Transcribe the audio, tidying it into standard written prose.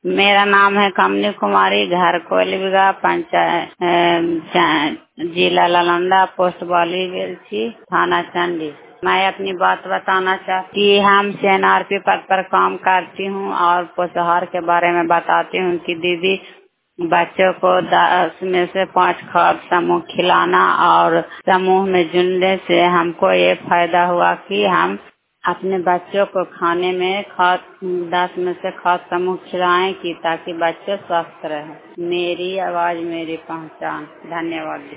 मेरा नाम है कमनी कुमारी, घर कोयलीबिगा, पंचायत जिला नालंदा, पोस्ट बाली बेलची, थाना चंडी। मैं अपनी बात बताना चाहती कि हम CNRP पद पर काम करती हूँ और पोषाहार के बारे में बताती हूँ कि दीदी बच्चों को 10 में से 5 खाद्य समूह खिलाना, और समूह में जुड़ने से हमको ये फायदा हुआ कि हम अपने बच्चों को खाने में 10 में से खाद्य समूह खिलाएं कि ताकि बच्चे स्वस्थ रहें। मेरी आवाज मेरी पहचान। धन्यवाद।